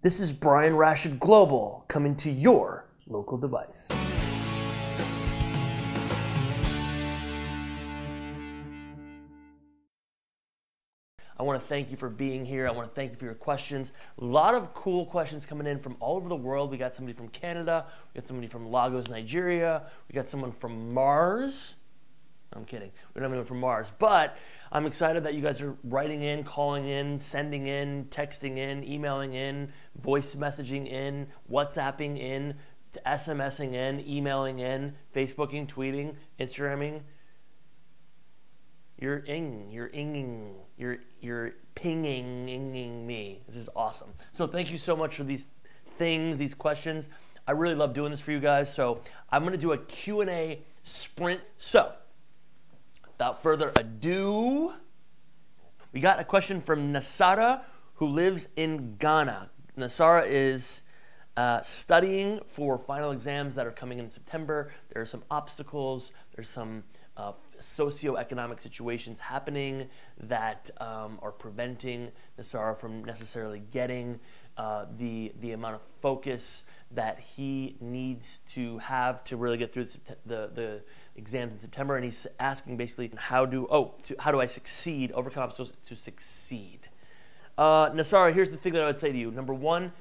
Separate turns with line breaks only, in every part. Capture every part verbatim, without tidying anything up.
This is Brian Rashid Global coming to your local device. I want to thank you for being here. I want to thank you for your questions. A lot of cool questions coming in from all over the world. We got somebody from Canada. We got somebody from Lagos, Nigeria. We got someone from Mars. I'm kidding. We don't have anyone from Mars. But I'm excited that you guys are writing in, calling in, sending in, texting in, emailing in, voice messaging in, WhatsApping in, SMSing in, emailing in, Facebooking, tweeting, Instagramming. You're ing, you're inging, you're you're pinging, inging me. This is awesome. So thank you so much for these things, these questions. I really love doing this for you guys. So I'm gonna do a Q and A sprint. So without further ado, we got a question from Nasara, who lives in Ghana. Nasara is uh, studying for final exams that are coming in September. There are some obstacles. There's some uh, socioeconomic situations happening that um, are preventing Nasara from necessarily getting uh, the the amount of focus that he needs to have to really get through the, the, the exams in September. And he's asking basically, how do oh to, how do I succeed, overcome obstacles to succeed? Uh, Nasara, here's the thing that I would say to you. Number one,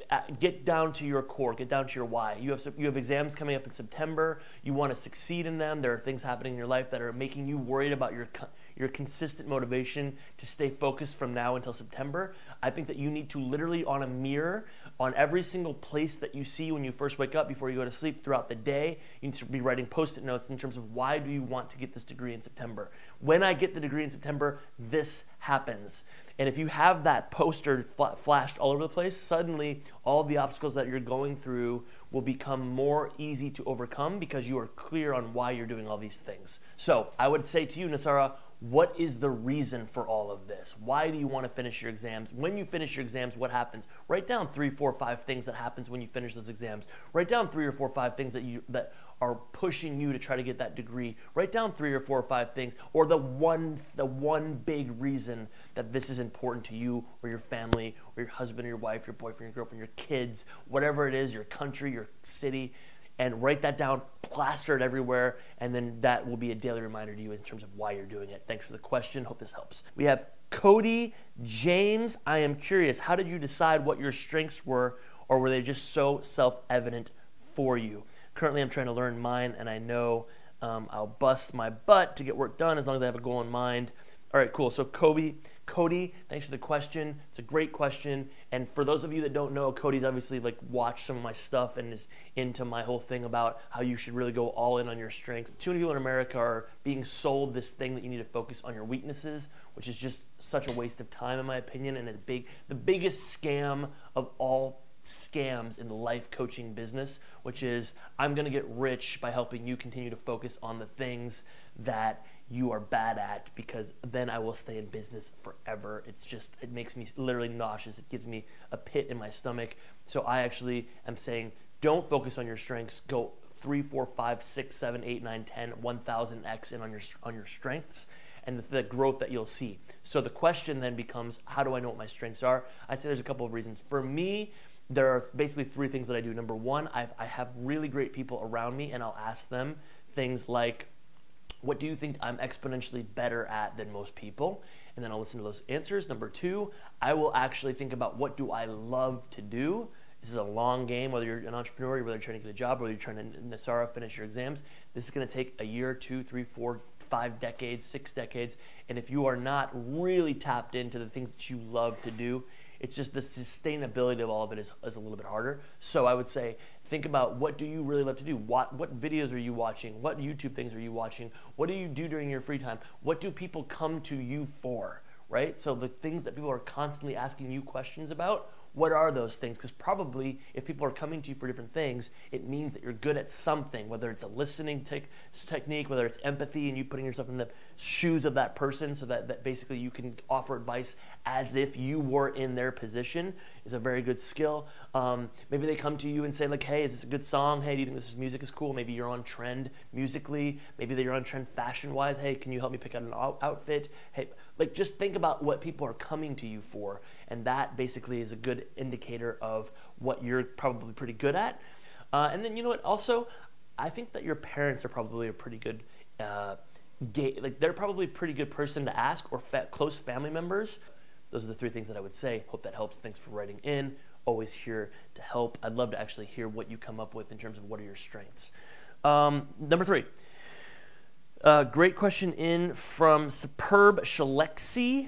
get down to your core, get down to your why. You have you have exams coming up in September. You want to succeed in them. There are things happening in your life that are making you worried about your your consistent motivation to stay focused from now until September. I think that you need to literally, on a mirror, on every single place that you see when you first wake up before you go to sleep throughout the day, you need to be writing post-it notes in terms of why do you want to get this degree in September. When I get the degree in September, this happens. And if you have that poster flashed all over the place, suddenly all the obstacles that you're going through will become more easy to overcome because you are clear on why you're doing all these things. So I would say to you, Nasara, what is the reason for all of this? Why do you want to finish your exams? When you finish your exams, what happens? Write down three, four, five things that happens when you finish those exams. Write down three or four, five things that you that are pushing you to try to get that degree. Write down three or four or five things, or the one the one big reason that this is important to you or your family or your husband or your wife, your boyfriend, your girlfriend, your kids, whatever it is, your country, your city. And write that down, plaster it everywhere, and then that will be a daily reminder to you in terms of why you're doing it. Thanks for the question. Hope this helps. We have Cody James. I am curious, how did you decide what your strengths were, or were they just so self-evident for you? Currently, I'm trying to learn mine, and I know um, I'll bust my butt to get work done as long as I have a goal in mind. All right, cool. So Kobe, Cody, thanks for the question. It's a great question. And for those of you that don't know, Cody's obviously like watched some of my stuff and is into my whole thing about how you should really go all in on your strengths. Too many people in America are being sold this thing that you need to focus on your weaknesses, which is just such a waste of time in my opinion, and a big, the biggest scam of all scams in the life coaching business, which is I'm going to get rich by helping you continue to focus on the things that you are bad at, because then I will stay in business forever. It's just, it makes me literally nauseous. It gives me a pit in my stomach. So I actually am saying, don't focus on your strengths. Go three, four, five, six, seven, eight, nine, ten, one thousand x in on your on your strengths and the, the growth that you'll see. So the question then becomes, how do I know what my strengths are? I'd say there's a couple of reasons. For me, there are basically three things that I do. Number one, I've, I have really great people around me, and I'll ask them things like, what do you think I'm exponentially better at than most people? And then I'll listen to those answers. Number two, I will actually think about, what do I love to do? This is a long game, whether you're an entrepreneur, whether you're trying to get a job, whether you're trying to, Nasara, finish your exams. This is going to take a year, two, three, four, five decades, six decades. And if you are not really tapped into the things that you love to do, it's just the sustainability of all of it is, is a little bit harder. So I would say, think about, what do you really love to do? What, what videos are you watching? What YouTube things are you watching? What do you do during your free time? What do people come to you for, right? So the things that people are constantly asking you questions about, what are those things? Because probably if people are coming to you for different things, it means that you're good at something, whether it's a listening te- technique, whether it's empathy and you putting yourself in the shoes of that person so that, that basically you can offer advice as if you were in their position is a very good skill. Um, maybe they come to you and say like, hey, is this a good song? Hey, do you think this music is cool? Maybe you're on trend musically. Maybe you're on trend fashion-wise. Hey, can you help me pick out an out- outfit? Hey, like just think about what people are coming to you for. and that basically is a good indicator of what you're probably pretty good at. Uh, and then, you know what, also, I think that your parents are probably a pretty good, uh, ga- like they're probably a pretty good person to ask, or fa- close family members. Those are the three things that I would say. Hope that helps. Thanks for writing in. Always here to help. I'd love to actually hear what you come up with in terms of what are your strengths. Um, number three. Uh, great question in from Superb Shalexi.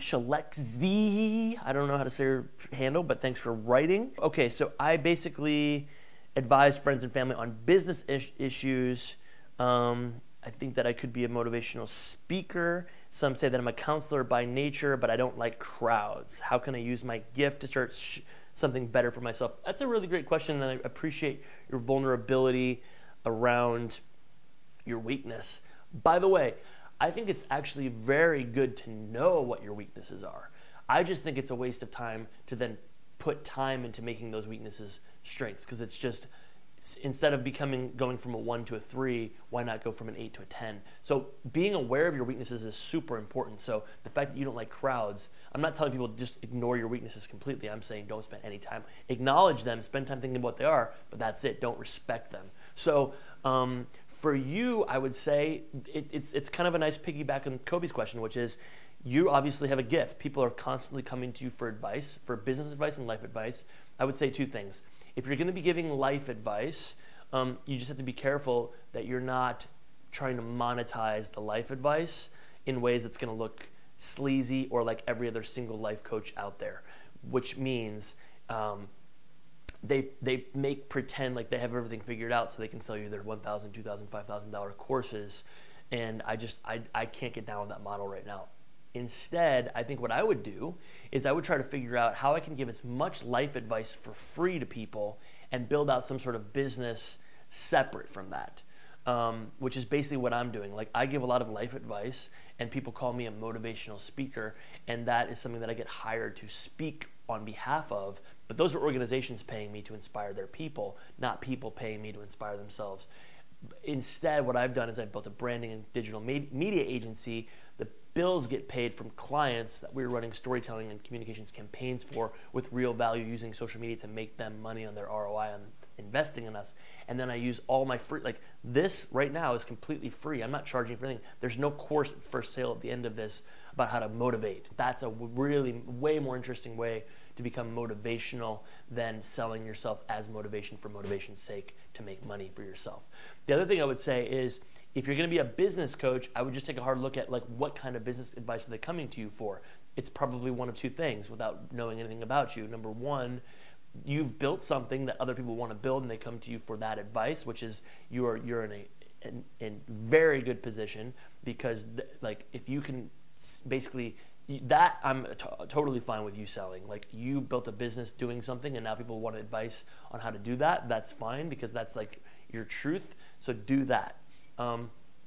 Shalexi. I don't know how to say her handle, but thanks for writing. Okay, so I basically advise friends and family on business is- issues. Um, I think that I could be a motivational speaker. Some say that I'm a counselor by nature, but I don't like crowds. How can I use my gift to start sh- something better for myself? That's a really great question, and I appreciate your vulnerability around your weakness. By the way, I think it's actually very good to know what your weaknesses are. I just think it's a waste of time to then put time into making those weaknesses strengths, because it's just, instead of becoming going from a one to a three, why not go from an eight to a ten? So being aware of your weaknesses is super important. So the fact that you don't like crowds, I'm not telling people just ignore your weaknesses completely. I'm saying don't spend any time. Acknowledge them, spend time thinking about what they are, but that's it. Don't respect them. So um, for you, I would say it, it's it's kind of a nice piggyback on Kobe's question, which is you obviously have a gift. People are constantly coming to you for advice, for business advice and life advice. I would say two things. If you're going to be giving life advice, um, you just have to be careful that you're not trying to monetize the life advice in ways that's going to look sleazy or like every other single life coach out there, which means um, they they make pretend like they have everything figured out so they can sell you their one thousand dollars, two thousand dollars, five thousand dollars courses. And I just, I, I can't get down with that model right now. Instead, I think what I would do is I would try to figure out how I can give as much life advice for free to people and build out some sort of business separate from that, um, which is basically what I'm doing. Like, I give a lot of life advice, and people call me a motivational speaker, and that is something that I get hired to speak on behalf of. But those are organizations paying me to inspire their people, not people paying me to inspire themselves. Instead, what I've done is I've built a branding and digital media agency. The bills get paid from clients that we're running storytelling and communications campaigns for with real value, using social media to make them money on their R O I on investing in us. And then I use all my free, like this right now is completely free. I'm not charging for anything. There's no course for sale at the end of this about how to motivate. That's a really way more interesting way to become motivational than selling yourself as motivation for motivation's sake to make money for yourself. The other thing I would say is, if you're going to be a business coach, I would just take a hard look at like what kind of business advice are they coming to you for. It's probably one of two things without knowing anything about you. Number one, you've built something that other people want to build, and they come to you for that advice, which is you're you're in a in, in very good position, because th- like if you can basically, that I'm t- totally fine with you selling. Like, you built a business doing something, and now people want advice on how to do that. That's fine, because that's like your truth. So do that. Um,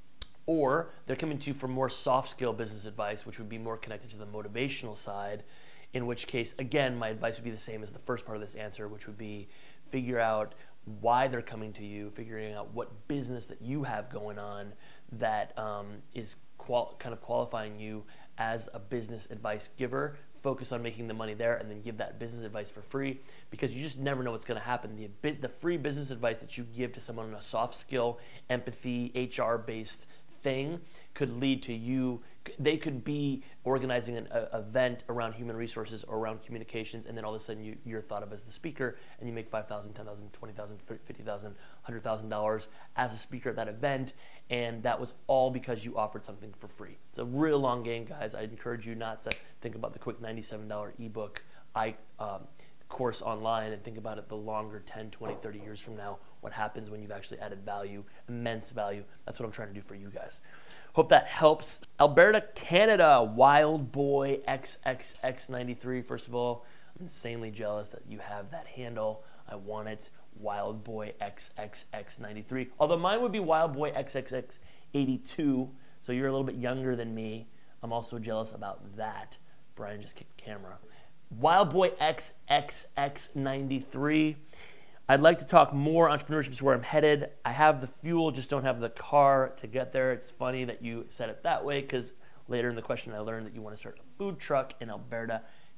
or they're coming to you for more soft skill business advice, which would be more connected to the motivational side, in which case, again, my advice would be the same as the first part of this answer, which would be figure out why they're coming to you, figuring out what business that you have going on that um, is qual- kind of qualifying you as a business advice giver. Focus on making the money there, and then give that business advice for free, because you just never know what's going to happen. The, the free business advice that you give to someone on a soft skill, empathy, H R-based thing could lead to you, they could be organizing an a, event around human resources or around communications, and then all of a sudden you, you're thought of as the speaker, and you make five thousand dollars, ten thousand dollars, twenty thousand dollars, fifty thousand dollars, one hundred thousand dollars as a speaker at that event, and that was all because you offered something for free. It's a real long game, guys. I'd encourage you not to think about the quick ninety-seven dollars ebook I, um, course online, and think about it the longer ten, twenty, thirty years from now, what happens when you've actually added value, immense value. That's what I'm trying to do for you guys. Hope that helps. Alberta, Canada, Wild Boy X X X ninety-three. First of all, I'm insanely jealous that you have that handle. I want it. Wild Boy X X X ninety-three. Although mine would be Wild Boy X X X eighty-two, so you're a little bit younger than me. I'm also jealous about that. Brian just kicked the camera. Wild Boy X X X ninety-three. I'd like to talk more. Entrepreneurship is where I'm headed. I have the fuel, just don't have the car to get there. It's funny that you said it that way, because later in the question I learned that you want to start a food truck in Alberta,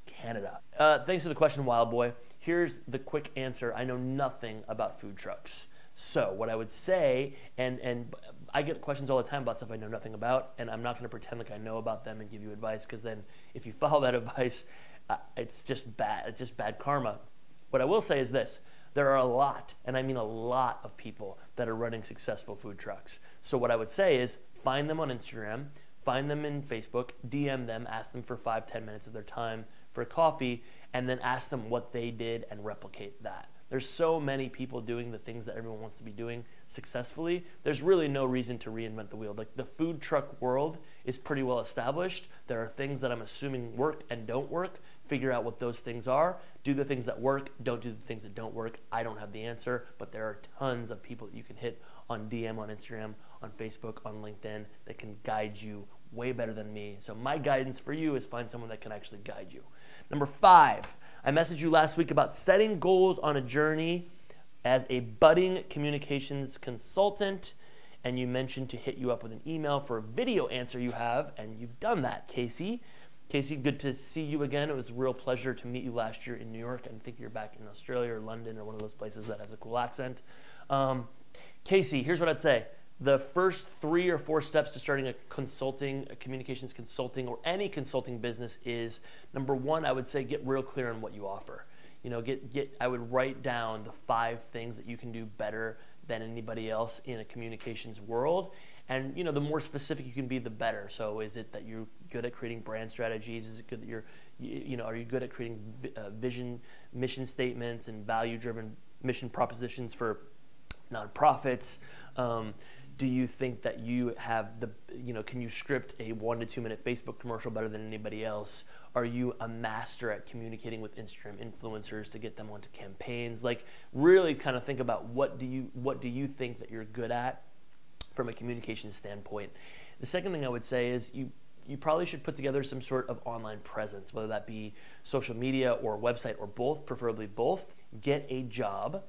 Canada. Uh, thanks for the question, Wild Boy. Here's the quick answer. I know nothing about food trucks. So what I would say, and, and I get questions all the time about stuff I know nothing about, and I'm not going to pretend like I know about them and give you advice, because then if you follow that advice, uh, it's just bad. It's just bad karma. What I will say is this. There are a lot, and I mean a lot of people that are running successful food trucks. So what I would say is find them on Instagram, find them in Facebook, D M them, ask them for five, ten minutes of their time for a coffee, and then ask them what they did and replicate that. There's so many people doing the things that everyone wants to be doing successfully. There's really no reason to reinvent the wheel. Like, the food truck world is pretty well established. There are things that I'm assuming work and don't work. Figure out what those things are. Do the things that work. Don't do the things that don't work. I don't have the answer, but there are tons of people that you can hit on D M, on Instagram, on Facebook, on LinkedIn that can guide you way better than me. So my guidance for you is find someone that can actually guide you. Number five, I messaged you last week about setting goals on a journey as a budding communications consultant, and you mentioned to hit you up with an email for a video answer you have, and you've done that, Casey. Casey, good to see you again. It was a real pleasure to meet you last year in New York. I think you're back in Australia or London or one of those places that has a cool accent. Um, Casey, here's what I'd say. The first three or four steps to starting a consulting, a communications consulting, or any consulting business is, number one, I would say get real clear on what you offer. You know, get, get, I would write down the five things that you can do better than anybody else in a communications world. And, you know, the more specific you can be, the better. So is it that you're good at creating brand strategies? Is it good that you're, you, you know, are you good at creating uh, vision, mission statements and value-driven mission propositions for nonprofits? Um, do you think that you have the, you know, can you script a one to two minute Facebook commercial better than anybody else? Are you a master at communicating with Instagram influencers to get them onto campaigns? Like, really kind of think about what do you, what do you think that you're good at from a communication standpoint. The second thing I would say is you, you probably should put together some sort of online presence, whether that be social media or website or both, preferably both. Get a job,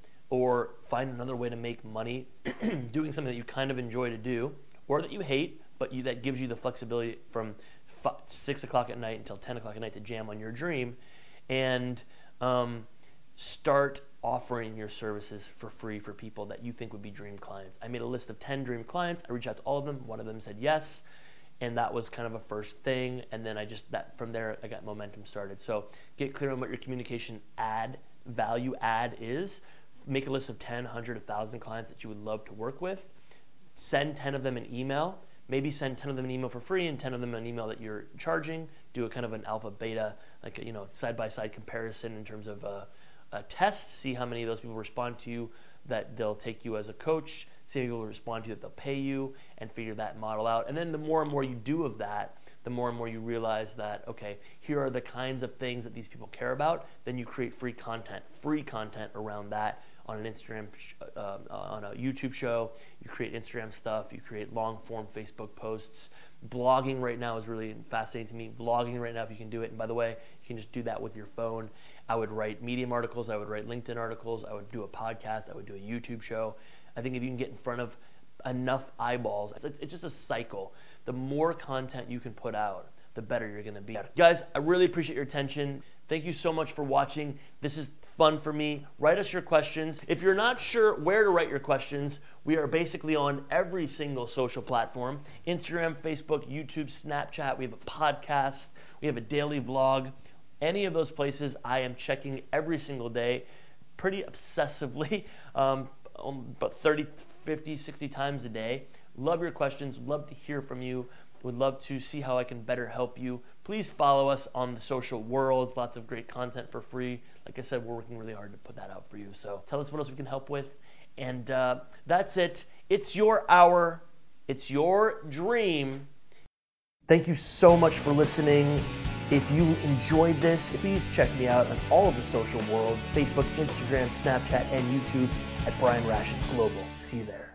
or find another way to make money doing something that you kind of enjoy to do, or that you hate, but you, that gives you the flexibility from five, six o'clock at night until ten o'clock at night to jam on your dream, and um, start offering your services for free for people that you think would be dream clients. I made a list of ten dream clients. I reached out to all of them. One of them said yes, and that was kind of a first thing, and then I just, that from there, I got momentum started. So get clear on what your communication add, value add is. Make a list of ten, one hundred, one thousand clients that you would love to work with. Send ten of them an email. Maybe send ten of them an email for free and ten of them an email that you're charging. Do a kind of an alpha beta, like a, you know, side-by-side comparison in terms of a, a test. See how many of those people respond to you, that they'll take you as a coach. See how many people respond to you that they'll pay you, and figure that model out. And then the more and more you do of that, the more and more you realize that, okay, here are the kinds of things that these people care about. Then you create free content, free content around that. On an Instagram, uh, on a YouTube show, you create Instagram stuff, you create long-form Facebook posts. Blogging right now is really fascinating to me. Vlogging right now, if you can do it, and by the way, you can just do that with your phone. I would write Medium articles, I would write LinkedIn articles, I would do a podcast, I would do a YouTube show. I think if you can get in front of enough eyeballs, it's, it's just a cycle. The more content you can put out, the better you're gonna be. Guys, I really appreciate your attention. Thank you so much for watching. This is fun for me. Write us your questions. If you're not sure where to write your questions, we are basically on every single social platform. Instagram, Facebook, YouTube, Snapchat. We have a podcast. We have a daily vlog. Any of those places I am checking every single day, pretty obsessively, um, about thirty, fifty, sixty times a day. Love your questions. Love to hear from you. Would love to see how I can better help you. Please follow us on the social worlds. Lots of great content for free. Like I said, we're working really hard to put that out for you. So tell us what else we can help with. And uh, that's it. It's your hour. It's your dream. Thank you so much for listening. If you enjoyed this, please check me out on all of the social worlds, Facebook, Instagram, Snapchat, and YouTube at Brian Rashid Global. See you there.